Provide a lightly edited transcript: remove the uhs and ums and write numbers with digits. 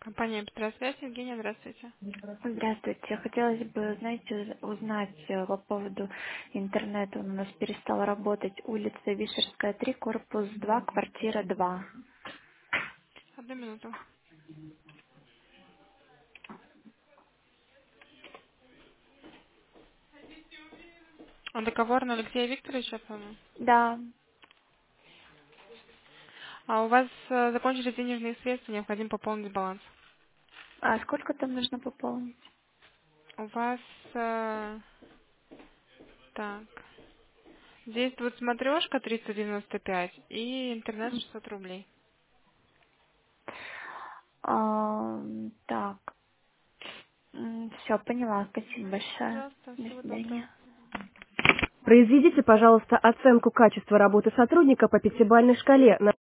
Компания «Петросвязь». Евгения, здравствуйте. Здравствуйте. Хотелось бы, знаете, узнать по поводу интернета. Он у нас перестал работать. Улица Вишерская, 3, корпус 2, квартира 2. Одну минуту. Договор на Алексея Викторовича, по-моему. Да. А у вас закончились денежные средства, необходимо пополнить баланс. А сколько там нужно пополнить? У вас, так, действует смотрешка 395 и интернет 600 рублей. Так. Все, поняла. Спасибо большое. Пожалуйста, До всего доброго. свидания. Произведите, пожалуйста, оценку качества работы сотрудника по пятибалльной шкале.